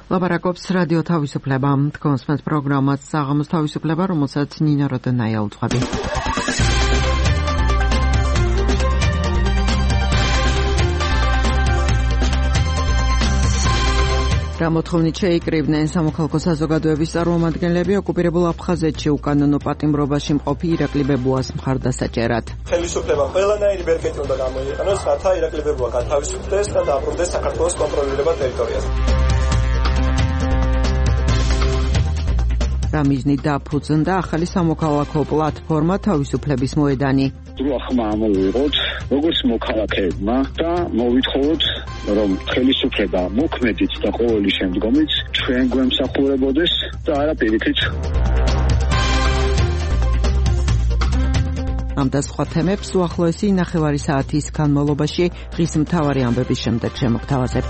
ლაპარაკობს რადიო თავისუფლება. თქვენს პროგრამას საღამოს თავისუფლება, რომელსაც ნინა როდენაია უძღვები. გამოთხოვნით შეიკრიბნენ სამოქალაქო საზოგადოების წარმომადგენლები ოკუპირებულ აფხაზეთში უკანონო პატიმრობაში მყოფი ირაკლი ბებუას მხარდასაჭერად. ხელისუფლება ყველანაირი ბერკეტი უნდა გამოიყენოს, რათა ირაკლი ბებუა გათავისუფლდეს და დააბრუნდეს საქართველოს კონტროლირებად ტერიტორიაზე. რამიზნით დაფუძნდა ახალი სამოქალაქო პლატფორმა თავისუფლების მოედანი. ხმა ამოვიღოთ როგორც მოქალაქეებმა და მოვითხოვოთ რომ ხელისუფლება მოქმედით და ყოველი შემდგომიც ჩვენ გვემსახურებოდეს და არა პირიქით. ამ და სხვა თემებს უახლოესი ნახევარი საათის განმავლობაში ღირს მთავარი ამბების შემდეგ შემოგთავაზებთ.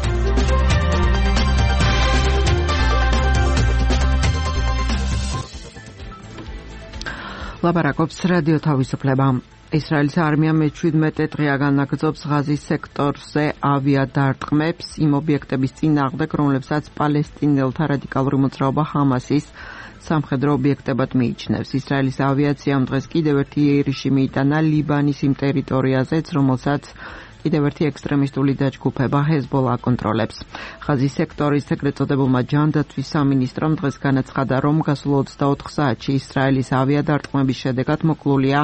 ლაპარაკობს რადიო თავისუფლება. ისრაელის არმია მე-17 დღეა განაგრძობს ღაზის სექტორზე ავიადარტყმებს იმ ობიექტების წინააღმდეგ, რომლებსაც პალესტინელთა რადიკალური მოძრაობა ჰამასის სამხედრო ობიექტებად მიიჩნევს. ისრაელის ავიაციამ დღეს კიდევ ერთი იერიში მიიტანა ლიბანის იმ ტერიტორიაზეც, რომელსაც კიდევ ერთი ექსტრემისტული დაჯგუფება ჰეზბოლა აკონტროლებს. ღაზის სექტორის ეგრეთ წოდებულმა ჯანდაცვის სამინისტრომ დღეს განაცხადა, რომ გასულ 24 საათში ისრაელის ავიადარტყმების შედეგად მოკლულია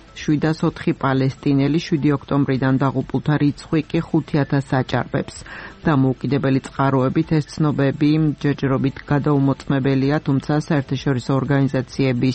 704 პალესტინელი, 7 ოქტომბრიდან დაღუპულთა რიცხვი კი 5000 აჭარბებს. დამოუკიდებელი წყაროებით ეს ცნობები ჯერჯერობით გადაუმოწმებელია, თუმცა საერთაშორისო ორგანიზაციების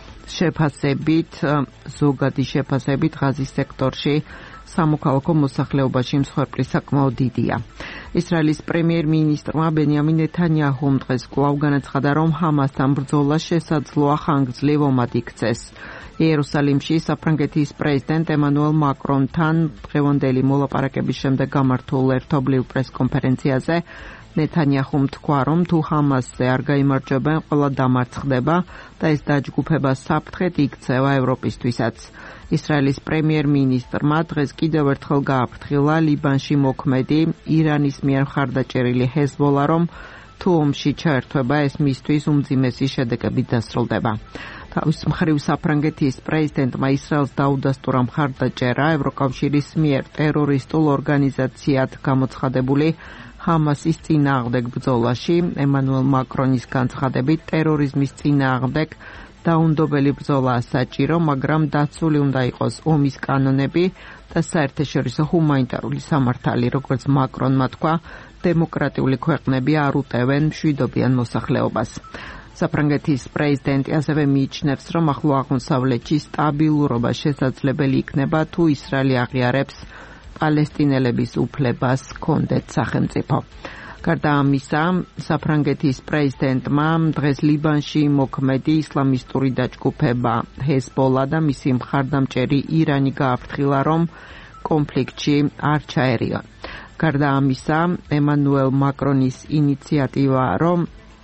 შეფასებით, ზოგადი შეფასებით ღაზის სექტორში სამოქალაქო მოსახლეობაში მსხვერპლი საკმაოდ დიდია. ისრაელის პრემიერ-მინისტრმა ბენიამინ ნეთანიაჰუმ დღეს კვლავ განაცხადა, რომ ჰამასთან ბრძოლა შესაძლოა ხანგრძლივ ომად იქცეს. იერუსალიმში საფრანგეთის პრეზიდენტ ემანუელ მაკრონთან დღევანდელი მოლაპარაკების შემდეგ გამართულ ერთობლივ პრესკონფერენციაზე ნეთანიაჰუმ თქვა, რომ თუ ჰამასზე არ გაიმარჯვებენ, ყველა დამარცხდება და ეს დაჯგუფება საფრთხედ იქცევა ევროპისთვისაც. ისრაელის პრემიერ-მინისტრმა დღეს კიდევ ერთხელ გააფრთხილა ლიბანში მოქმედი ირანის მიერ მხარდაჭერილი ჰეზბოლა, რომ თუ ომში ჩაერთვება, ეს მისთვის უმძიმესი შედეგებით დასრულდება. თავის მხრივ საფრანგეთის პრეზიდენტმა ისრაელს დაუდასტურა მხარდაჭერა ევროკავშირის მიერ ტერორისტულ ორგანიზაციად გამოცხადებული ჰამასის წინააღმდეგ ბრძოლაში. ემანუელ მაკრონის განცხადებით, ტერორიზმის წინააღმდეგ დაუნდობელი ბრძოლაა საჭირო, მაგრამ დაცული უნდა იყოს ომის კანონები და საერთაშორისო ჰუმანიტარული სამართალი. როგორც მაკრონმა თქვა, დემოკრატიული ქვეყნები არ უტევენ მშვიდობიან მოსახლეობას. საფრანგეთის პრეზიდენტი ასევე მიიჩნევს, რომ ახლო აღმოსავლეთში სტაბილურობა შესაძლებელი იქნება, თუ ისრაელი აღიარებს პალესტინელების უფლებას ჰქონდეთ სახელმწიფო. გარდა ამისა, საფრანგეთის პრეზიდენტმა დღეს ლიბანში მოქმედი ისლამისტური დაჯგუფება ჰეზბოლა და მისი მხარდამჭერი ირანი გააფრთხილა, რომ კონფლიქტში არ ჩაერიონ. გარდა ამისა, ემანუელ მაკრონის ინიციატივა, რომ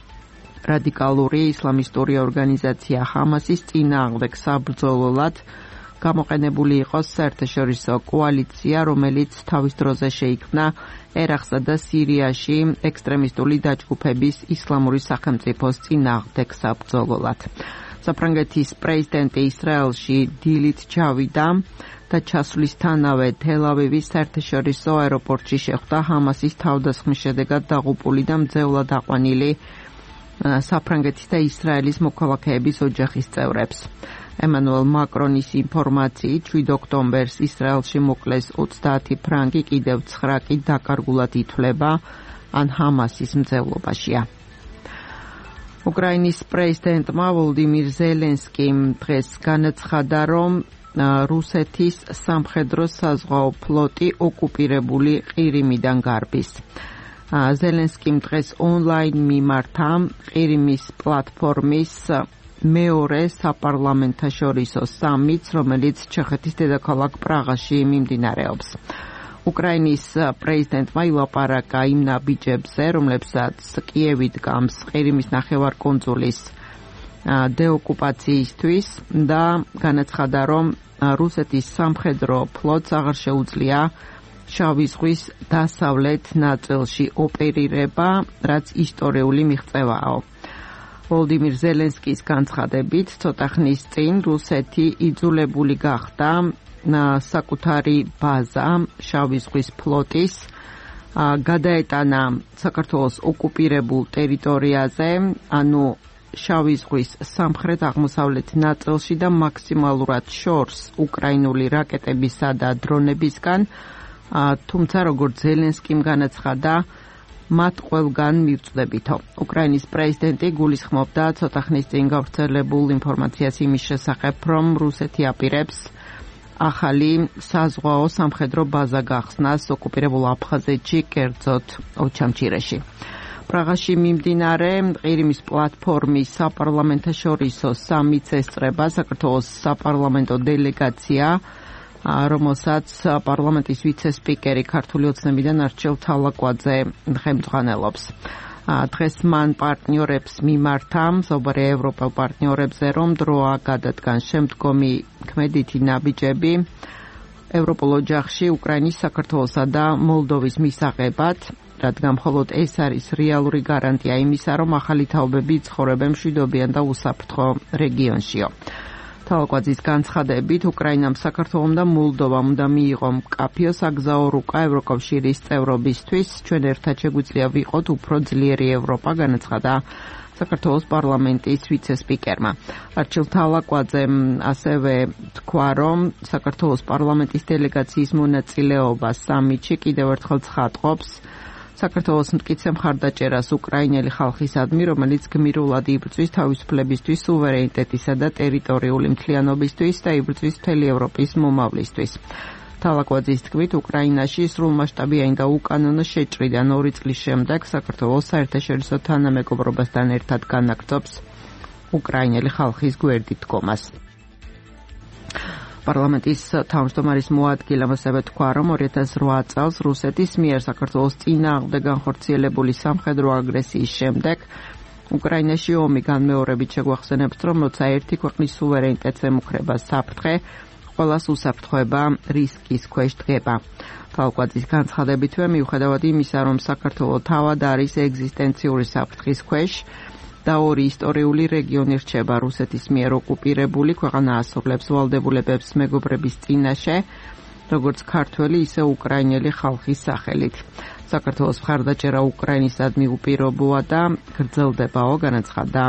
რადიკალური ისლამისტური ორგანიზაცია ჰამასის წინააღმდეგ საბრძოლოდ გამოყენებული იყოს საერთაშორისო კოალიცია, რომელიც თავის დროზე შეიქმნა ერაყსა და სირიაში ექსტრემისტული დაჯგუფების ისლამური სახელმწიფოს წინააღმდეგ საბრძოლოდ. საფრანგეთის პრეზიდენტი ისრაელში დილით ჩავიდა და ჩასვლისთანავე თელ-ავივის საერთაშორისო აეროპორტში შეხვდა ჰამასის თავდასხმის შედეგად დაღუპული და მძევლად აყვანილი საფრანგეთის და ისრაელის მოქალაქეების ოჯახის წევრებს. ემანუელ მაკრონის ინფორმაციით 7 ოქტომბერს ისრაელში მოკლეს 30 ფრანგი, კიდევ 9 კი დაკარგულად ითვლება ან ჰამასის მძევლობაშია. უკრაინის პრეზიდენტმა ვოლოდიმირ ზელენსკიმ დღეს განაცხადა, რომ რუსეთის სამხედრო საზღვაო ფლოტი ოკუპირებული ყირიმიდან გარბის. ზელენსკიმ დღეს ონლაინ მიმართა ყირიმის პლატფორმის მეორე საპარლამენტაშორისო სამიტს, რომელიც ჩეხეთის დედაქალაქ პრაღაში მიმდინარეობს. უკრაინის პრეზიდენტმა ილაპარაკა იმ ნაბიჯებზე, რომლებსაც კიევი დგამს ყირიმის ნახევარკუნძულის დეოკუპაციისთვის და განაცხადა, რომ რუსეთის სამხედრო ფლოტს აღარ შეუძლია შავი ზღვის დასავლეთ ნაწილში ოპერირება, რაც ისტორიული მიღწევაა. ვოლოდიმირ ზელენსკის განცხადებით, ცოტა ხნის წინ რუსეთი იძულებული გახდა საკუთარი ბაზა შავი ზღვის ფლოტის გადაეტანა საქართველოს ოკუპირებულ ტერიტორიაზე, ანუ შავი ზღვის სამხრეთ-აღმოსავლეთ ნაწილში და მაქსიმალურად შორს უკრაინული რაკეტებისა და დრონებისგან, თუმცა როგორც ზელენსკიმ განაცხადა, მათ ყველგან მივწვდებითო. უკრაინის პრეზიდენტი გულისხმობდა ცოტა ხნის წინ გავრცელებულ ინფორმაციას იმის შესახებ, რომ რუსეთი აპირებს ახალი საზღვაო სამხედრო ბაზა გახსნას ოკუპირებულ აფხაზეთში, კერძოდ ოჩამჩირეში. პრაღაში მიმდინარე ყირიმის პლატფორმის საპარლამენტაშორისო სამიტს ესწრება საქართველოს საპარლამენტო დელეგაცია, რომელსაც პარლამენტის ვიცე-სპიკერი ქართული ოცნებიდან არჩილ თალაკვაძე ხელმძღვანელობს. დღეს მან პარტნიორებს მიმართა, მზობარე ევროპელ პარტნიორებზე, რომ დროა გადადგან შემდგომი ქმედითი ნაბიჯები ევროპულ ოჯახში უკრაინის, საქართველოსა და მოლდოვის მისაღებად, რადგან მხოლოდ ეს არის რეალური გარანტია იმისა, რომ ახალი თაობები ცხოვრობენ მშვიდობიან და უსაფრთხო რეგიონშიო. თალაკვაძის განცხადებით, უკრაინამ, საქართველომ და მოლდოვამ უნდა მიიღო მკაფიო საგზაო რუკა ევროკავშირის წევრობისთვის. ჩვენ ერთად შეგვიძლია ვიყოთ უფრო ძლიერი ევროპა, განაცხადა საქართველოს პარლამენტის ვიცე-სპიკერმა. არჩილ თალაკვაძემ ასევე თქვა, რომ საქართველოს პარლამენტის დელეგაციის მონაწილეობა სამიტში კიდევ ერთხელ ცხადყოფს საქართველოს მტკიცე მხარდაჭერას უკრაინელი ხალხისადმი, რომელიც გმირულად იბრძვის თავისუფლებისთვის, სუვერენიტეტისა და ტერიტორიული მთლიანობისთვის და იბრძვის მთელი ევროპის მომავლისთვის. თალაკვაძის თქმით, უკრაინაში სრულმასშტაბიანი და უკანონო შეჭრიდან 2 წლის შემდეგ საქართველოს საერთაშორისო თანამეგობრობასთან ერთად განაგრძობს უკრაინელი ხალხის გვერდით დგომას. პარლამენტის თავმჯდომარის მოადგილემ ასევე თქვა, რომ 2008 წელს რუსეთის მიერ საქართველოს წინააღმდეგ განხორციელებული სამხედრო აგრესიის შემდეგ უკრაინაში ომი განმეორებით შეგვახსენებთ, რომ როცა ერთი ქვეყნის სუვერენიტეტს ემუქრება საფრთხე, ყველას უსაფრთხოება რისკის ქვეშ დგება. თალაკვაძის განცხადებითვე, მიუხედავად იმისა, რომ საქართველო თავად არის ეგზისტენციური საფრთხის ქვეშ და 2 ისტორიული რეგიონი რჩება რუსეთის მიერ ოკუპირებული, ქვეყანა ასრულებს ვალდებულებებს მეგობრების წინაშე, როგორც ქართველი, ისე უკრაინელი ხალხის სახელით. საქართველოს მხარდაჭერა უკრაინისადმი უპირობოა და გრძელდებაო, განაცხადა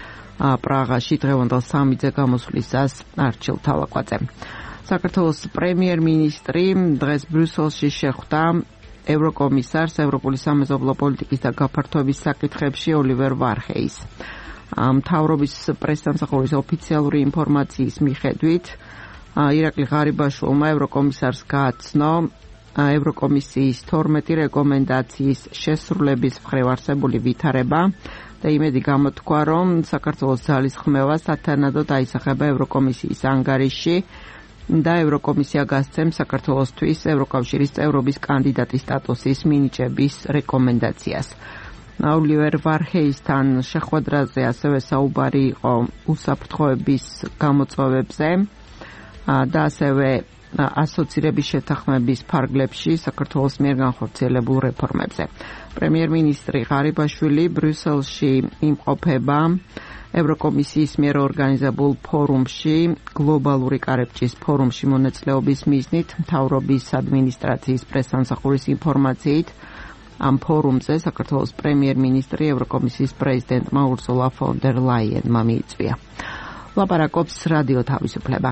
პრაღაში დღევანდელ სამიტზე გამოსვლისას არჩილ თალაკვაძემ. საქართველოს პრემიერ-მინისტრი დღეს ბრიუსელში შეხვდა ევროკომისარს ევროპული სამეზობლო პოლიტიკის და გაფართოების საკითხებში ოლივერ ვარჰეის. მთავრობის პრესსამსახურის ოფიციალური ინფორმაციის მიხედვით, ირაკლი ღარიბაშვილმა ევროკომისარს გააცნო ევროკომისიის 12 რეკომენდაციის შესრულების მხრივ არსებული ვითარება და იმედი გამოთქვა, რომ საქართველოს ძალისხმევა სათანადოდ აისახება ევროკომისიის ანგარიშში და ევროკომისია გასცემს საქართველოსთვის ევროკავშირის წევრობის კანდიდატის სტატუსის მინიჭების რეკომენდაციას. ოლივერ ვარჰეისთან შეხვედრაზე ასევე საუბარი იყო უსაფრთხოების გამოწვევებზე და ასევე ასოცირების შეთანხმების ფარგლებში საქართველოს მიერ განხორციელებულ რეფორმებზე. პრემიერ-მინისტრი ღარიბაშვილი ბრიუსელში იმყოფება ევროკომისიის მიერ ორგანიზებულ ფორუმში, გლობალური კარებჭის ფორუმში მონაწილეობის მიზნით, მთავრობის ადმინისტრაციის პრესსამსახურის ინფორმაციით, ამ ფორუმზე საქართველოს პრემიერ-მინისტრი ევროკომისიის პრეზიდენტმა ურსულა ფონ დერ ლაიენმა მიიწვია. ლაპარაკობს რადიო თავისუფლება.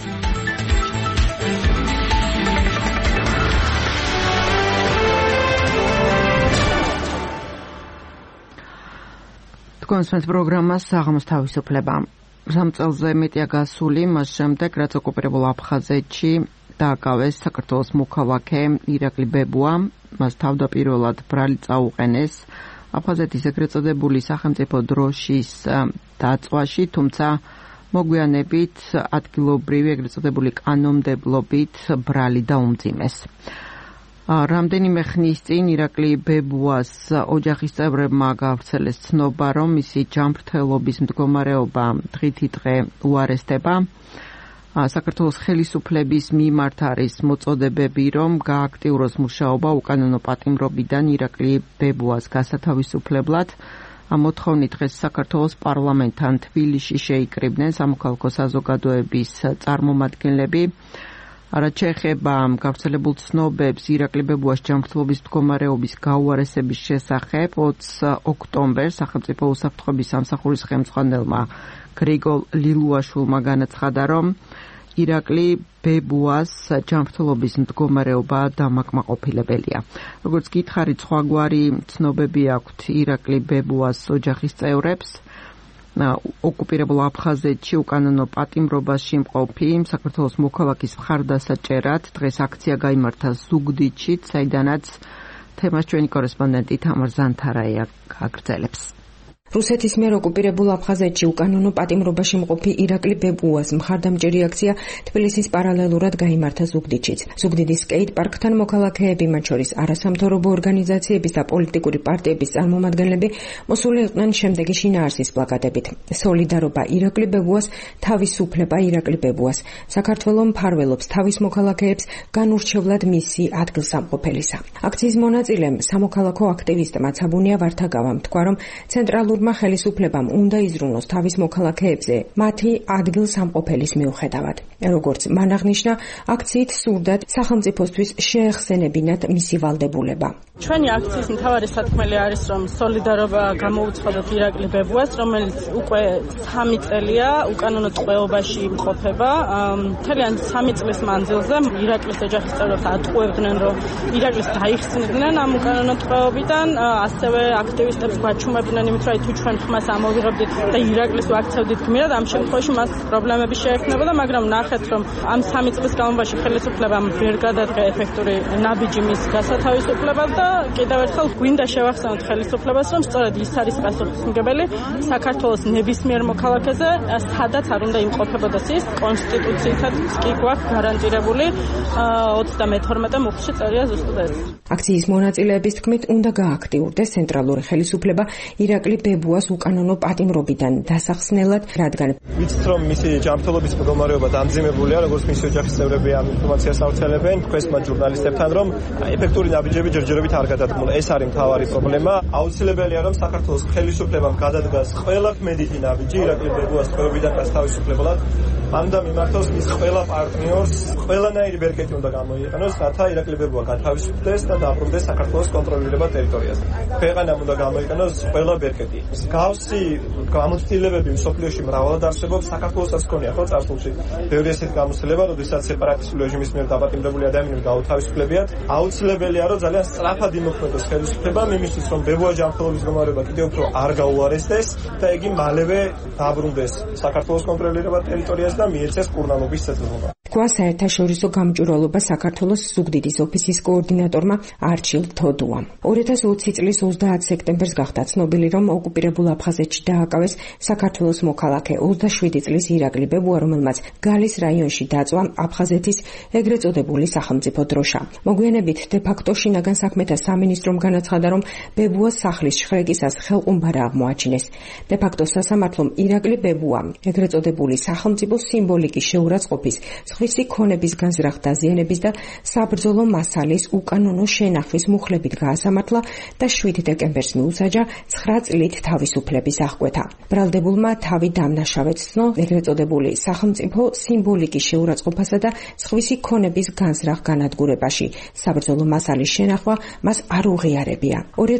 კონსპენს პროგრამა საღამოს თავისუფლება. 3 წელზე მეტია გასული, მას შემდეგ, რაც ოკუპირებულ აფხაზეთში დააკავეს საქართველოს მოქალაქე ირაკლი ბებუა, მას თავდაპირველად ბრალი წაუყენეს აფხაზეთის ეგრეთ წოდებული სახელმწიფო დროშის დაწვაში, თუმცა მოგვიანებით ადგილობრივი ეგრეთ წოდებული კანონმდებლობით ბრალი დაუმძიმეს. რამდენიმე ხნის წინ ირაკლი ბებუას ოჯახის წევრებმა გავრცელეს ცნობა, რომ მისი ჯანმრთელობის მდგომარეობა დღითიდღე უარესდება. საქართველოს ხელისუფლების მიმართ არის მოწოდებები, რომ გააქტიუროს მუშაობა უკანონო პატიმრობიდან ირაკლი ბებუას გასათავისუფლებლად. Am მოთხოვნით დღეს საქართველოს პარლამენტთან თბილისში შეიკრიბნენ სამოქალაქო საზოგადოების წარმომადგენლები. რაც შეეხება გავრცელებულ ცნობებს ირაკლი ბებუას ჯანმრთელობის მდგომარეობის გაუარესების შესახებ 20 ოქტომბერს სახელმწიფო უსაფრთხოების სამსახურის ხელმძღვანელმა გრიგოლ ლილუაშვილმა განაცხადა, რომ ირაკლი ბებუას ჯანმრთელობის მდგომარეობა დამაკმაყოფილებელია. როგორც გითხარით, სხვაგვარი ცნობები აქვთ ირაკლი ბებუას ოჯახის წევრებს. ოკუპირებულ აფხაზეთში უკანონო პატიმრობაში მყოფი საქართველოს მოქალაქის მხარდასაჭერად დღეს აქცია გაიმართა ზუგდიდში, საიდანაც თემას ჩვენი კორესპონდენტი თამარ ზანთარაია გაგრძელებს. რუსეთის მიერ ოკუპირებულ აფხაზეთში უკანონო პატიმრობაში მყოფი ირაკლი ბებუას მხარდამჭერი აქცია თბილისის პარალელურად გაიმართა ზუგდიდშიც. ზუგდიდის სკეიტ-პარკთან მოქალაქეები, მათ შორის არასამთავრობო ორგანიზაციების და პოლიტიკური პარტიების წარმომადგენლები მოსული იყვნენ შემდეგი შინაარსის პლაკატებით. სოლიდარობა ირაკლი ბებუას, თავისუფლება ირაკლი ბებუას. საქართველო მფარველობს თავის მოქალაქეებს, განურჩევლად მისი ადგილსამყოფელისა. აქციის მონაწილემ სამოქალაქო აქტივისტმა ცაბუნია ვართაგავამ თქვა, რომ ცენტრალურ ხელისუფლებამ უნდა იზრუნოს თავის მოქალაქეებზე მათი ადგილსამყოფელის მიუხედავად. როგორც მან აღნიშნა, აქციით სურდათ სახელმწიფოსთვის შეეხსენებინათ მისი ვალდებულება. ჩვენი აქციის მთავარი სათქმელი არის, რომ სოლიდარობა გამოუცხადოთ ირაკლი ბებუას, რომელიც უკვე 3 წელია უკანონო ტყვეობაში იმყოფება. მთლიან 3 წლის მანძილზე ირაკლის ოჯახის წევრებს ატყუებდნენ, რომ ირაკლის დაიხსნიდნენ ამ უკანონო ტყვეობიდან, ასევე აქტივისტებს გვაჩუმებდნენ იმით, რომ თუ ჩვენ ხმას ამოვიღებდით და ირაკლის ვაქცევდით გმირად, ამ შემთხვევაში მას პრობლემები შეექმნებოდა, მაგრამ ნახეთ, რომ ამ 3 წლის განმავლობაში ხელისუფლებამ ვერ გადადგა ეფექტური ნაბიჯი მის გასათავისუფლებლად და კიდევ ერთხელ გვინდა შევახსენოთ ხელისუფლებას, რომ სწორედ ის არის პასუხისმგებელი საქართველოს ნებისმიერ მოქალაქეზე, სადაც არ უნდა იმყოფებოდეს ის, კონსტიტუციითაც კი გვაქვს გარანტირებული 32 მუხლში წერია ზუსტად ეს. აქციის მონაწილეების თქმით, უნდა გააქტიურდეს ცენტრალური ხელისუფლება ირაკლი ბებუას უკანონო პატიმრობიდან დასახსნელად, რადგან ვიცით, რომ მისი ჯანმრთელობის მდგომარეობა დამძიმებულია, როგორც მისი ოჯახის წევრები ამ ინფორმაციას ავრცელებენ ქვესმა ჟურნალისტებთან, რომ ეფექტური ნაბიჯები ჯერჯერობით არ გადადგმულა. ეს არის მთავარი პრობლემა. აუცილებელია, რომ საქართველოს ხელისუფლებამ გადადგას ყველა მედიტი ნაბიჯი ირაკლი ბებუას ტყვეობიდან გასათავისუფლებლად. მან უნდა მიმართოს მის ყველა პარტნიორს, ყველანაირი ბერკეტი უნდა გამოიყენოს, რათა ირაკლი ბებუა გათავისუფლდეს და დაბრუნდეს საქართველოს კონტროლირებად ტერიტორიაზე. ქვეყანამ უნდა გამოიყენოს ყველა ბერკეტი. მსგავსი გამოცდილებები მსოფლიოში მრავალად არსებობს, საქართველოსაც ჰქონია ხო წარსულში ბევრი ესეთი გამოცდილება, როდესაც სეპარატისტული რეჟიმის მიერ დაპატიმრებული ადამიანები გაუთავისუფლებიათ. აუცილებელია, რომ ძალიან სწრაფად იმოქმედოს ხელისუფლებამ იმისთვის, რომ ბებუას ჯანმრთელობის მდგომარეობა კიდევ უფრო არ გაუარესდეს და იგი მალევე დაბრუნდეს საქართველოს კონტროლირებად ტერიტორიაზე და მიეცეს კურნალობის წესრიგება. თქვა საერთაშორისო გამჭვირვალობა საქართველოს ზუგდიდის ოფისის კოორდინატორმა არჩილ თოდუამ. 2020 წლის 30 სექტემბერს გახდა ცნობილი, რომ ოკუპირებულ აფხაზეთში დააკავეს საქართველოს მოქალაქე 27 წლის ირაკლი ბებუა, რომელმაც გალის რაიონში დაწვა აფხაზეთის ეგრეთ წოდებული სახელმწიფო დროშა. მოგვიანებით დე-ფაქტო შინაგან საქმეთა სამინისტრომ განაცხადა, რომ ბებუას სახლის შხრეკისას ხელყუმბარა აღმოაჩინეს. დე-ფაქტო სასამართლომ ირაკლი ბებუა ეგრეთ წოდებული სახელმწიფო სიმბოლიკის შეურაცხყოფის, სხვისი ქონების განზრახ დაზიანების და საბრძოლო მასალის უკანონო შენახვის მუხლებით გაასამართლა და 7 დეკემბერს მიუსაჯა 9 წლით თავისუფლების აღკვეთა. ბრალდებულმა თავი დამნაშავედ ცნო ეგრეთ წოდებული სახელმწიფო სიმბოლიკის შეურაცხყოფასა და სხვისი ქონების განზრახ განადგურებაში. საბრძოლო მასალის შენახვა მას არ უღიარებია.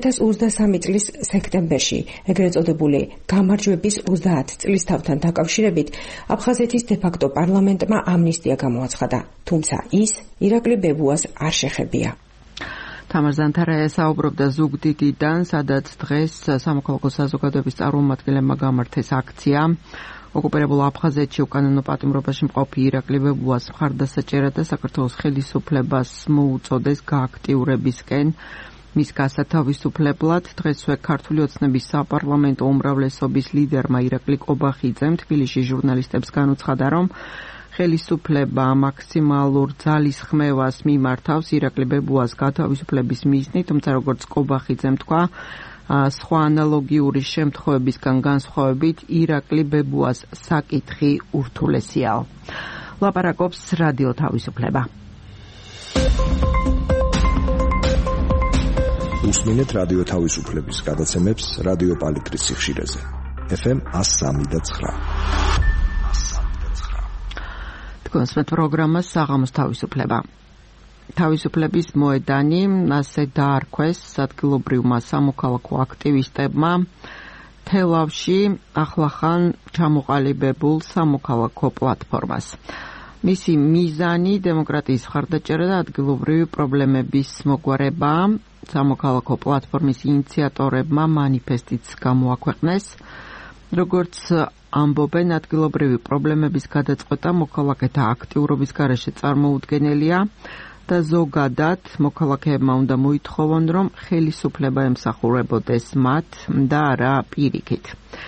2023 წლის სექტემბერში ეგრეთ წოდებული გამარჯვების 30 წლისთავთან დაკავშირებით აფხაზეთის დე-ფაქტო პარლამენტმა ამნისტია გამოაცხადა, თუმცა ის ირაკლი ბებუას არ შეხებია. თამარ ზანთარაია საუბრობდა ზუგდიდიდან, სადაც დღეს სამოქალაქო საზოგადოების წარმომადგენლებმა გამართეს აქცია. ოკუპირებულ აფხაზეთში უკანონო პატიმრობაში მყოფი ირაკლი ბებუას მხარდასაჭერად და საქართველოს ხელისუფლებას მოუწოდეს გააქტიურებისკენ მის გასათავისუფლებლად. დღესვე ქართული ოცნების საპარლამენტო უმრავლესობის ლიდერმა ირაკლი კობახიძემ თბილისში ჟურნალისტებს განუცხადა, რომ ხელისუფლება მაქსიმალურ ძალისხმევას მიმართავს ირაკლი ბებუას გათავისუფლების მიზნით, თუმცა როგორც კობახიძემ თქვა, სხვა ანალოგიური შემთხვევებისგან განსხვავებით ირაკლი ბებუას საკითხი ურთულესია. ლაპარაკობს რადიო თავისუფლება. უსმინეთ რადიო თავისუფლების გადაცემებს რადიო პალიტრის სიხშირეზე. FM 103.9. თქვენსმეთ პროგრამას საღამოს თავისუფლება. თავისუფლების მოედანი ასე დაარქვეს ადგილობრივმა სამოქალაქო აქტივისტებმა თელავში ახლახან ჩამოყალიბებულ სამოქალაქო პლატფორმას. მისი მიზანი დემოკრატიის მხარდაჭერა და ადგილობრივი პრობლემების მოგვარება. სამოქალაქო პლატფორმის ინიციატორებმა მანიფესტიც გამოაქვეყნეს. როგორც ამბობენ, ადგილობრივი პრობლემების გადაწყვეტა მოქალაქეთა აქტიურობის გარეშე წარმოუდგენელია და ზოგადად მოქალაქეებმა უნდა მოითხოვონ, რომ ხელისუფლება ემსახურებოდეს მათ და არა პირიქით.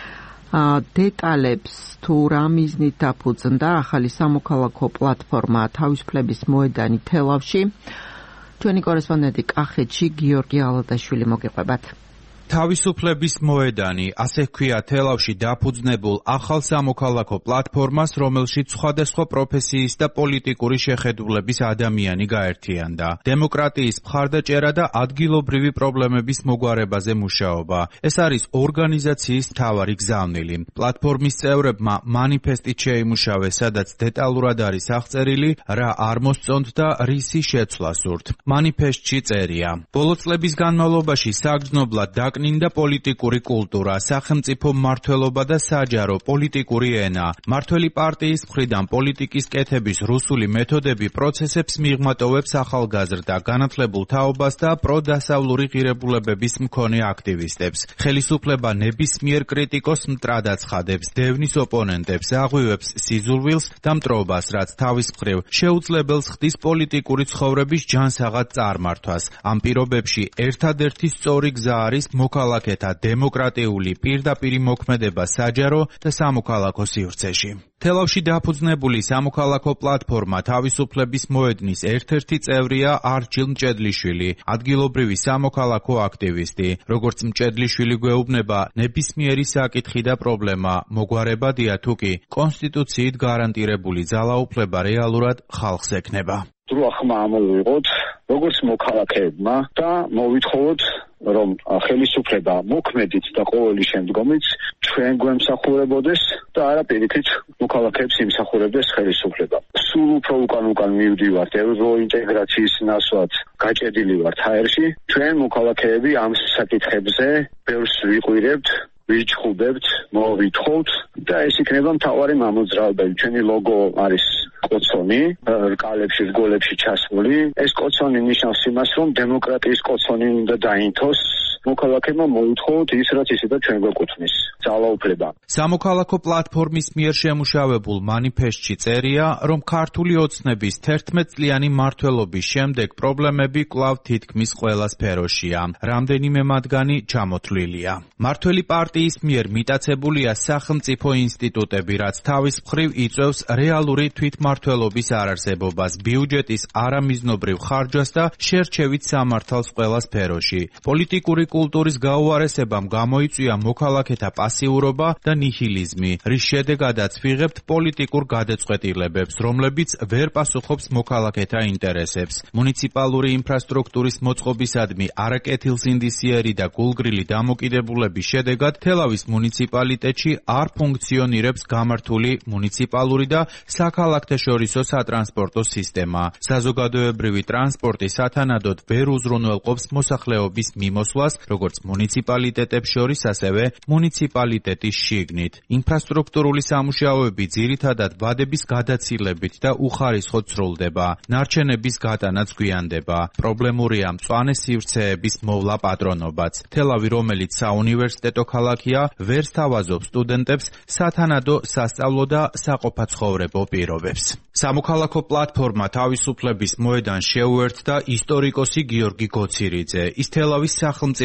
დეტალებს თუ რა მიზნით დაფუძნდა ახალი სამოქალაქო პლატფორმა თავისუფლების მოედანი თელავში, ჩვენი კორესპონდენტი კახეთში გიორგი ალადაშვილი მოგიყვებათ. თავისუფლების მოედანი, ასე ჰქვია თელავში დაფუძნებულ ახალ სამოქალაქო პლატფორმას, რომელშიც სხვადასხვა პროფესიის და პოლიტიკური შეხედულების ადამიანი გაერთიანდა. დემოკრატიის მხარდაჭერა და ადგილობრივი პრობლემების მოგვარებაზე მუშაობა. ეს არის ორგანიზაციის მთავარი გზავნილი. პლატფორმის წევრებმა მანიფესტით შეიმუშავეს, სადაც დეტალურად არის აღწერილი, რა არ მოსწონთ და რისი შეცვლა სურთ. მანიფესტში წერია: ბოლო წლების განმავლობაში საგრძნობლად დაკნინდა პოლიტიკური კულტურა, სახელმწიფო მმართველობა და საჯარო პოლიტიკური ენა. მმართველი პარტიის მხრიდან პოლიტიკის კეთების რუსული მეთოდები პროცესებს მიღმატოვებს ახალგაზრდა, განათლებულ თაობას და პროდასავლური ღირებულებების მქონე აქტივისტებს. ხელისუფლება ნებისმიერ კრიტიკოს მტრად აცხადებს, დევნის ოპონენტებს, აღვივებს სიზულვილს და მტრობას, რაც თავის მხრივ შეუძლებელს ხდის პოლიტიკური ცხოვრების ჯანსაღად წარმართვას. ამ პირობებში ერთადერთი სწორი გზა არის მოქალაქეთა დემოკრატიული პირდაპირი მოქმედება საჯარო და სამოქალაქო სივრცეში. თელავში დაფუძნებული სამოქალაქო პლატფორმა თავისუფლების მოედნის ერთ-ერთი წევრია არჩილ მჭედლიშვილი, ადგილობრივი სამოქალაქო აქტივისტი. როგორც მჭედლიშვილი გვეუბნება, ნებისმიერი საკითხი და პრობლემა მოგვარებადია, თუ კი კონსტიტუციით გარანტირებული ძალაუფლება რეალურად ხალხს ექნება. დრო ხმა ამოვიღოთ როგორც მოქალაქეებმა და მოვითხოვოთ, რომ ხელისუფლება მოქმედით და ყოველი შემდგომიც ჩვენ გვემსახურებოდეს და არა პირიქით მოქალაქეებს იმსახურებდეს ხელისუფლება. სულ უფრო უკან მივდივართ ევროინტეგრაციის ნაცვლად გაჭედილი ვართ ჰაერში. ჩვენ მოქალაქეები ამ საკითხებზე ბევრს ვიყვირებთ, ვიჩხუბებთ, მოვითხოვთ და ეს იქნება მთავარი მამოძრავებელი. ჩვენი ლოგო არის კოცონი, რკალებში, რგოლებში ჩასმული. ეს კოცონი ნიშნავს იმას, რომ დემოკრატიის კოცონი უნდა დაინთოს. მოქალაქეებმა მოითხოვოთ ის, რაც ისედაც ჩვენ გვეკუთვნის, ძალაუფლება. სამოქალაქო პლატფორმის მიერ შემუშავებულ მანიფესტში წერია, რომ ქართული ოცნების 11 წლიანი მმართველობის შემდეგ პრობლემები კვლავ თითქმის ყველა სფეროშია. რამდენიმე მათგანი ჩამოთვლილია. მმართველი პარტიის მიერ მიტაცებულია სახელმწიფო ინსტიტუტები, რაც თავის მხრივ იწვევს რეალური თვითმმართველობის არარსებობას, ბიუჯეტის არამიზნობრივ ხარჯვას და შერჩევით სამართალს ყველა სფეროში. პოლიტიკური კულტურის გაუარესებამ გამოიწვია მოქალაქეთა პასიურობა და ნიჰილიზმი, რის შედეგადაც ვიღებთ პოლიტიკურ გადაწყვეტილებებს, რომლებიც ვერ პასუხობს მოქალაქეთა ინტერესებს. მუნიციპალური ინფრასტრუქტურის მოწყობისადმი არაკეთილსინდისიერი და გულგრილი დამოკიდებულების შედეგად თელავის მუნიციპალიტეტში არ ფუნქციონირებს გამართული მუნიციპალური და საქალაქთაშორისო სატრანსპორტო სისტემა. საზოგადოებრივი ტრანსპორტი სათანადოდ ვერ უზრუნველყოფს მოსახლეობის მიმოსვლას, როგორც მუნიციპალიტეტებს შორის, ასევე მუნიციპალიტეტის შიგნით. ინფრასტრუქტურული სამუშაოები ძირითადად ვადების გადაცილებით და უხარისხოდ სრულდება. ნარჩენების გატანაც გვიანდება. პრობლემურია მწვანე სივრცეების მოვლა პატრონობაც. თელავი, რომელიც საუნივერსიტეტო ქალაქია, ვერ სთავაზობს სტუდენტებს სათანადო სასწავლო და საყოფაცხოვრებო პირობებს. სამოქალაქო პლატფორმა თავისუფლების მოედანს შეუერთდა ისტორიკოსი გიორგი გოცირიძე. ის თელავის სახელმწიფო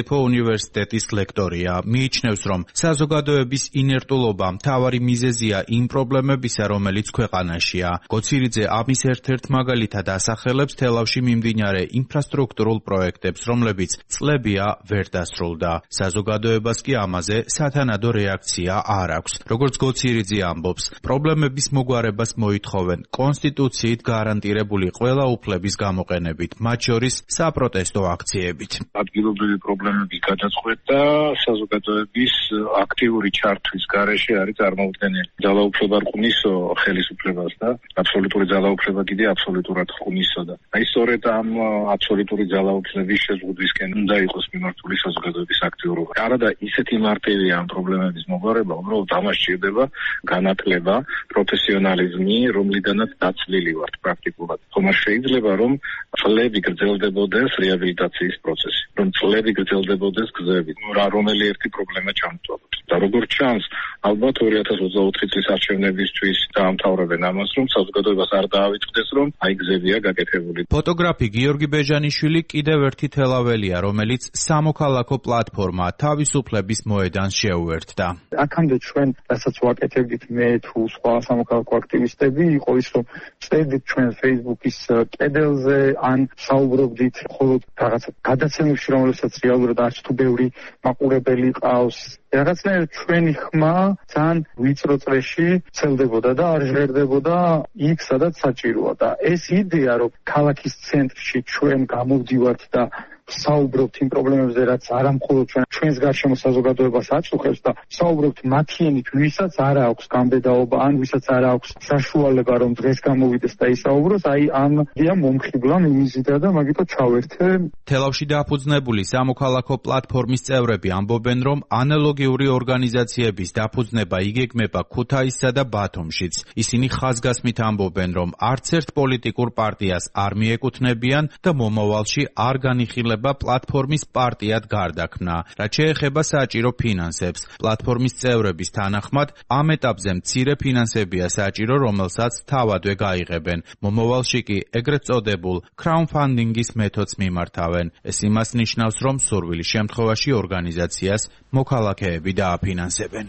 სახელმწიფო უნივერსიტეტის ლექტორია. მიიჩნევს, რომ საზოგადოების ინერტულობა მთავარი მიზეზია იმ პრობლემებისა, რომელიც ქვეყანაშია. გოცირიძე ამის ერთ-ერთ მაგალითად ასახელებს თელავში მიმდინარე ინფრასტრუქტურულ პროექტებს, რომლებიც წლებია ვერ დასრულდა. საზოგადოებას კი ამაზე სათანადო რეაქცია არ აქვს. როგორც გოცირიძე ამბობს, პრობლემების მოგვარებას მოითხოვენ კონსტიტუციით გარანტირებული ყველა უფლების გამოყენებით, მათ შორის საპროტესტო აქციებით. ადგილობრივი პრობლემების გადაწყვეტა საზოგადოების აქტიური ჩართვის გარეშე არის წარმოუდგენელი. ძალაუფლება რყმის ხელისუფლებას და აბსოლუტური ძალაუფლება კიდე აბსოლუტურად რყმისო და აი სწორედ ამ აბსოლუტური ძალაუფლების შეზღუდვისკენ უნდა იყოს მიმართული საზოგადოების აქტიურობა. არადა ისეთი მარტივია ამ პრობლემების მოგვარება, უბრალოდ ამას სჭირდება განათლება, პროფესიონალიზმი, რომლიდანაც დაცლილი ვართ პრაქტიკულად. თუმცა შეიძლება რომ წლები გრძელდებოდეს რეაბილიტაციის პროცესი, რომ წლები გრძელდებოდეს გზები, რომელი ერთი პრობლემა ჩამოთვალოთ. და როგორც ჩანს, ალბათ 2024 წლის არჩევნებისთვის დაამთავრებენ ამას, რომ საზოგადოებას არ დაავიწყდეს, რომ აი გზებია გაკეთებული. ფოტოგრაფი გიორგი ბეჟანიშვილი კიდევ ერთი თელაველია, რომელიც სამოქალაქო პლატფორმა თავისუფლების მოედანს შეუერთდა. აქამდე ჩვენ, რასაც ვაკეთებდით მე თუ სხვა სამოქალაქო აქტივისტები, იყო ის, რომ წერდით ჩვენ Facebook-ის კედელზე, ან საუბრობდით მხოლოდ რაღაცა გადაცემებში, რომელსაც რეალურად არც თუ ბევრი მაყურებელი ყავს. რაღაცნაირად ჩვენი ხმა ძალიან ვიწრო წრეში ვრცელდებოდა და არ ჟღერდებოდა იქ, სადაც საჭიროა. და ეს იდეა, რომ ქალაქის ცენტრში ჩვენ გამოვდივართ და საუბრობთ იმ პრობლემებზე, რაც არა მხოლოდ ჩვენს გარშემო საზოგადოებას აწუხებს და საუბრობთ მათიანით, ვისაც არ აქვს გამბედაობა, ან ვისაც არ აქვს საშუალება, რომ დღეს გამოვიდეს და ისაუბროს, აი ამ იდეა მომხიბლა მიმიზიდა და მაგითო ჩავერთე. თელავში დაფუძნებული სამოქალაქო პლატფორმის წევრები ამბობენ, რომ ანალოგიური ორგანიზაციების დაფუძნება იგეგმება ქუთაისსა და ბათუმშიც. ისინი ხაზგასმით ამბობენ, რომ არც ერთ პოლიტიკურ პარტიას არ მიეკუთვნებიან და მომავალში არ განიხილება პლატფორმის პარტიად გარდაქმნა. რაც შეეხება საჭირო ფინანსებს, პლატფორმის წევრების თანახმად, ამ ეტაპზე მცირე ფინანსებია საჭირო, რომელსაც თავადვე გაიღებენ. მომავალში კი ეგრეთ წოდებულ crowdfunding-ის მეთოდს მიმართავენ. ეს იმას ნიშნავს, რომ სურვილის შემთხვევაში ორგანიზაციას მოქალაქეები დააფინანსებენ.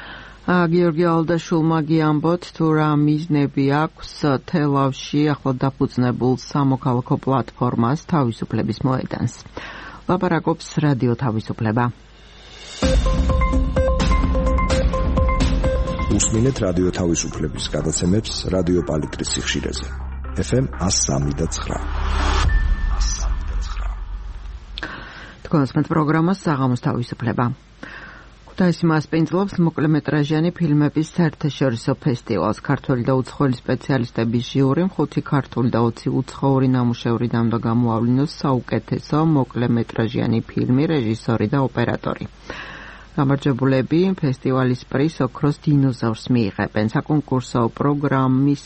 გიორგი ალდაშულმა გიამბოთ, თუ რა მიზნები აქვს თელავში ახლად დაფუძნებულ სამოქალაქო პლატფორმას თავისუფლების მოედანს. ლაპარაკობს რადიო თავისუფლება. უსმინეთ რადიო თავისუფლების გადაცემებს რადიო პალიტრის სიხშირეზე. FM 103.9. თქვენს პროგრამას საღამოს თავისუფლება. ქუთაისი მასპინძლობს მოკლემეტრაჟიანი ფილმების საერთაშორისო ფესტივალს. ქართველი და უცხოელი სპეციალისტების ჟიურიმ 5 ქართული და 20 უცხოური ნამუშევრი დამდა გამოავლინოს საუკეთესო მოკლემეტრაჟიანი ფილმი, რეჟისორი და ოპერატორი. გამარჯვებულები ფესტივალის პრიზს ოქროს დინოზავრს მიიღებენ. საკონკურსო პროგრამის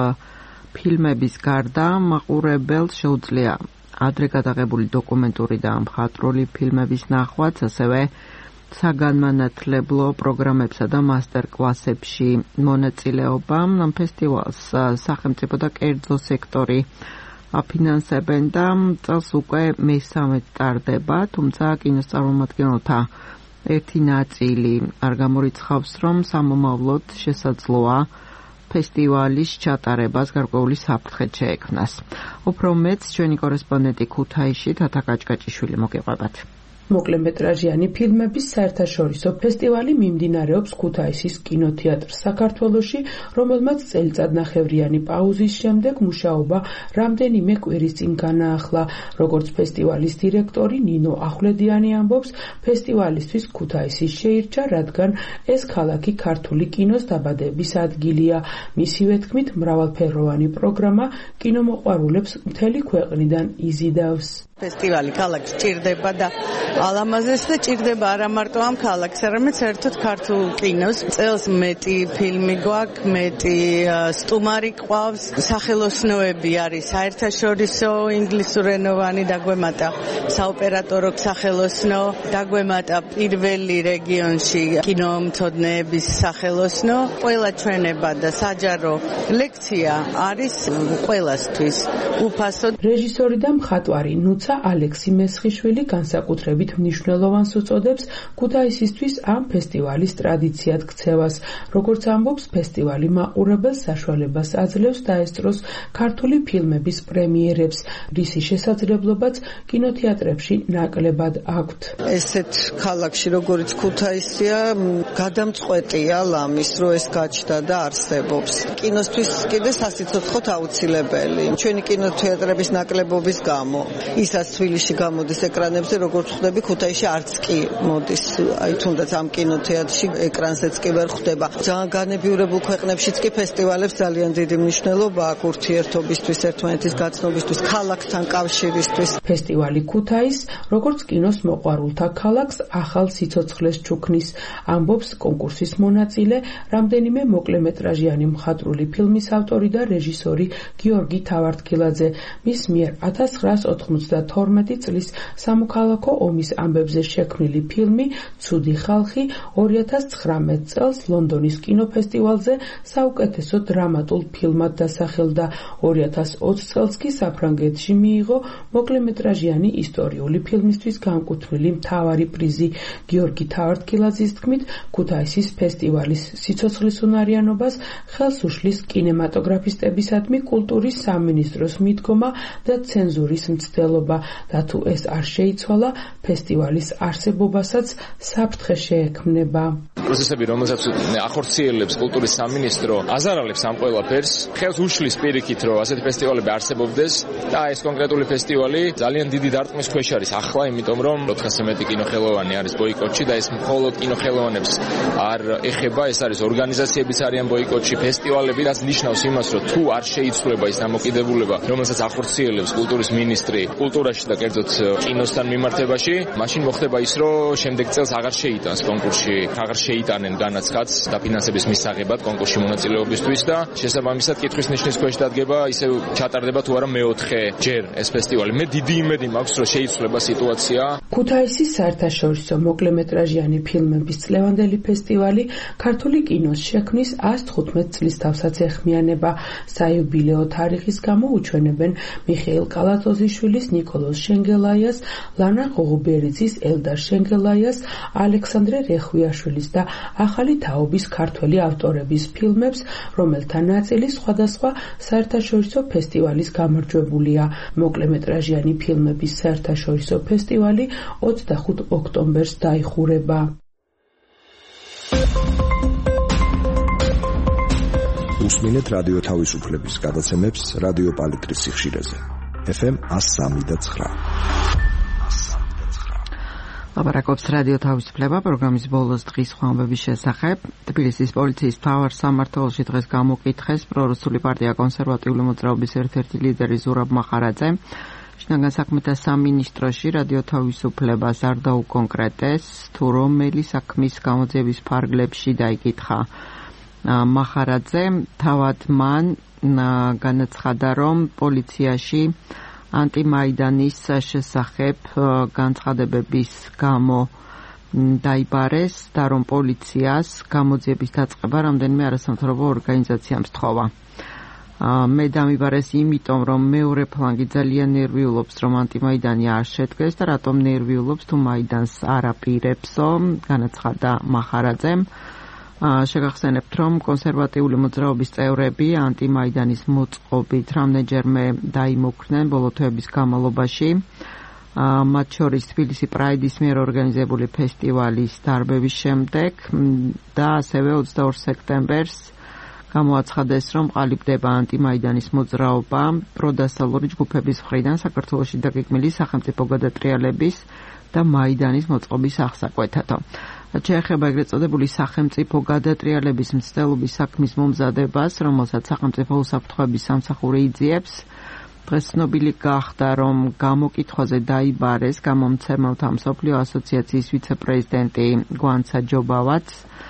ფილმების გარდა მაყურებელს შეუძლია ადრე გადაღებული დოკუმენტური და მხატვრული ფილმების ნახვაც, ასევე საგანმანათლებლო პროგრამებსა და მასტერ-კლასებში მონაწილეობა. ამ ფესტივალს სახელმწიფო და კერძო სექტორი აფინანსებენ და წელს უკვე მესამედ ტარდება, თუმცა კინოს წარმომადგენელთა ერთი ნაწილი არ გამორიცხავს, რომ სამომავლოდ შესაძლოა ფესტივალის ჩატარებას გარკვეული საფრთხე შეექმნას. უფრო მეტს ჩვენი კორესპონდენტი ქუთაისში თათა კაჭკაჭიშვილი მოგეყვებათ. მოკლემეტრაჟიანი ფილმების საერთაშორისო ფესტივალი მიმდინარეობს ქუთაისის კინოთეატრ საქართველოში, რომელმაც წელიწადნახევრიანი პაუზის შემდეგ მუშაობა რამდენიმე კვირის წინ განაახლა. როგორც ფესტივალის დირექტორი ნინო ახვლედიანი ამბობს, ფესტივალისთვის ქუთაისი შეირჩა, რადგან ეს ქალაქი ქართული კინოს დაბადების ადგილია. მისივე თქმით, მრავალფეროვანი პროგრამა კინომოყვარულებს მთელი ქვეყნიდან იზიდავს. ფესტივალი ქალაქს ჭირდება და ალამაზეს და ჭირდება არა მარტო ამ ქალაქს, არამედ საერთოდ ქართულ კინოს. წელს მეტი ფილმი გვაქვს, მეტი სტუმარი ყავს, სახელოსნოები არის საერთაშორისო ინგლისურენოვანი, დაგვემატა საოპერატორო სახელოსნო, დაგვემატა პირველი რეგიონში კინომცოდნეების სახელოსნო. ყველა ჩვენება და საჯარო ლექცია არის ყველასთვის უფასო. რეჟისორი და მხატვარი ნუცა ალექსი მესხიშვილი განსაკუთრებით მიუხედავად მნიშვნელოვანს უწოდებს ქუთაისისთვის ამ ფესტივალის ტრადიციად ქცევას. როგორც ამბობს, ფესტივალი მაყურებელს საშუალებას აძლევს დაესწროს ქართული ფილმების პრემიერებს, რისი შესაძლებლობაც კინოთეატრებში ნაკლებად აქვთ. ესეთ ქალაქში როგორც ქუთაისია, გადამწყვეტია ლამის, რომ ეს გაჩნდა და არსებობს. კინოსთვის კიდე სასიცოცხლოდ აუცილებელი. ჩვენი კინოთეატრების ნაკლებობის გამო, ისაც თბილისში გამოდის ეკრანებზე, როგორც ხვდები, ქუთაისში არც კი მოდის. აი თუნდაც ამ კინოთეატრში ეკრანზეც კი ვერ ხვდება. ძალიან განებიურებულ ქვეყნებშიც კი ფესტივალებს ძალიან დიდი მნიშვნელობა აქვს ურთიერთობისთვის, ერთმანეთის გაცნობისთვის, ქალაქთან კავშირისთვის. ფესტივალი ქუთაის, როგორც კინოს მოყვარულთა ქალაქს, ახალ სიცოცხლეს ჩუქნის, ამბობს კონკურსის მონაწილე, რამდენიმე მოკლემეტრაჟიანი მხატვრული ფილმის ავტორი და რეჟისორი გიორგი თავართქილაძე. მის მიერ 1992 წლის სამოქალაქო ომის ამბებზე შექმნილი ფილმი „ცუდი ხალხი“ 2019 წელს ლონდონის კინოფესტივალზე საუკეთესო დრამატულ ფილმად დასახელდა. 2020 წელს კი საფრანგეთში მიიღო მოკლემეტრაჟიანი ისტორიული ფილმისთვის განკუთვნილი მთავარი პრიზი. გიორგი თავართქილაძის თქმით, ქუთაისის ფესტივალის სიცოცხლისუნარიანობას ხელს უშლის კინემატოგრაფისტებისადმი კულტურის სამინისტროს მიდგომა და ცენზურის მცდელობა და თუ ეს არ შეიცვალა, ფესტივალის არსებობასაც საფრთხე შეექმნება. პროცესები, რომელსაც ახორციელებს კულტურის სამინისტრო, აზარალებს ამ ყველაფერს, ხელს უშლის პირიქით, რომ ასეთი ფესტივალები არსებობდეს და ეს კონკრეტული ფესტივალი ძალიან დიდი დარტყმის ქვეშ არის ახლა, იმიტომ რომ 400-ზე მეტი კინოხელოვანი არის ბოიკოტში და ეს მხოლოდ კინოხელოვანებს არ ეხება, ეს არის ორგანიზაციებიც არიან ბოიკოტში, ფესტივალები, რაც ნიშნავს იმას, რომ თუ არ შეიცვლება ის დამოკიდებულება, რომელსაც ახორციელებს კულტურის მინისტრი კულტურაში და კერძოდ კინოსთან მიმართებაში, მაშინ მოხდება ის, რომ შემდეგ წელს აღარ შეიტანს კონკურსში, აღარ შეიტანენ განაცხადს დაფინანსების მისაღებად კონკურსში მონაწილეობისთვის და შესაბამისად კითხვის ნიშნის ქვეშ დადგება, ისე ჩატარდება თუ არა მეოთხე ჯერ ეს ფესტივალი. მე დიდი იმედი მაქვს, რომ შეიცვლება სიტუაცია. ქუთაისის საერთაშორისო მოკლემეტრაჟიანი ფილმების წლევანდელი ფესტივალი ქართული კინოს შექმნის 115 წლის თავსაც ეხმიანება. საიუბილეო თარიღის გამო უჩვენებენ მიხეილ კალატოზიშვილის, ნიკოლოზ შენგელაიას, ლანა ღოღუბერიძის, ელდარ შენგელაიას, ალექსანდრე რეხვიაშვილის და ახალი თაობის ქართველი ავტორების ფილმებს, რომელთა ნაწილი სხვადასხვა საერთაშორისო ფესტივალის გამარჯვებულია. მოკლემეტრაჟიანი ფილმების საერთაშორისო ფესტივალი 25 ოქტომბერს დაიხურება. უსმინეთ რადიო თავისუფლების გადაცემებს რადიო პალიტრის სიხშირეზე. FM 103.9. ლაპარაკობს რადიო თავისუფლება პროგრამის ბოლოს დღის ხმამების შესახებ. თბილისის პოლიციის მთავარ სამმართველოში დღეს გამოკითხეს პრორუსული პარტია კონსერვატიული მოძრაობის ერთ-ერთი ლიდერი ზურაბ მახარაძე. შინაგან საქმეთა სამინისტროში რადიო თავისუფლებას არ დაუკონკრეტეს, თუ რომელი საქმის გამოძიების ფარგლებში დაიკითხა. მახარაძე თავად მან განაცხადა, რომ პოლიციაში ანტიმაიდანის შესახებ განცხადებების გამო დაიბარეს და რომ პოლიციას გამოძიების დაწყება რამდენიმე არასამთავრობო ორგანიზაციამ სთხოვა. მე დამიბარეს იმიტომ, რომ მეორე ფლანგი ძალიან ნერვიულობს, რომ ანტიმაიდანი არ შედგეს და რატომ ნერვიულობს, თუ მაიდანს არ აპირებსო, განაცხადა მახარაძემ. შეგახსენებთ, რომ კონსერვატიული მოძრაობის წევრები ანტიმაიდანის მოწყობით რამდენჯერმე დაიმოქმნენ ბოლო თვეების განმავლობაში. მათ შორის თბილისი პრაიდის მიერ ორგანიზებული ფესტივალის დარბევის შემდეგ და ასევე 22 სექტემბერს გამოაცხადეს, რომ ყალიბდება ანტიმაიდანის მოძრაობა პროდასალური ჯგუფების მხრიდან საქართველოში დაგეგმილი სახელმწიფო გადატრიალების და მაიდანის მოწყობის აღსაკვეთათო. შეეხება ეგრეთ წოდებული სახელმწიფო გადატრიალების მცდელობის საქმის მომზადებას, რომელსაც სახელმწიფო უსაფრთხოების სამსახური იძიებს. დღეს ცნობილი გახდა, რომ გამოკითხვაზე დაიბარეს გამომცემელთა მსოფლიო ასოციაციის ვიცე-პრეზიდენტი გვანცა ჯობავაც.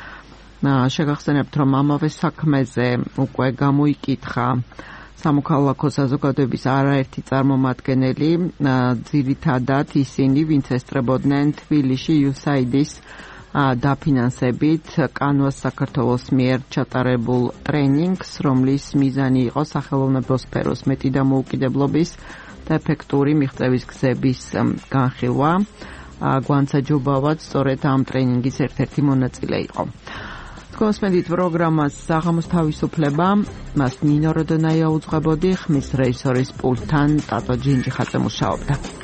შეგახსენებთ, რომ ამავე საქმეზე უკვე გამოიკითხა სამოქალაქო საზოგადოების არაერთი წარმომადგენელი, ძირითადად ისინი, ვინც ესწრებოდნენ თბილისში USAID-ის დაფინანსებით კანვას საქართველოს მიერ ჩატარებულ ტრენინგს, რომლის მიზანი იყო სახელოვნებო სფეროს მეტი დამოუკიდებლობის და ეფექტური მიღწევის გზების განხილვა. გვანცა ჯობავად სწორედ ამ ტრენინგის ერთ-ერთი მონაწილე იყო. კონსმედით პროგრამას საღამოს თავისუფლება, მას ნინო როდონაია უძღვებოდი, ხმის რეჟისორის პულტთან ტატო ჯინჯიხაძე მუშაობდა.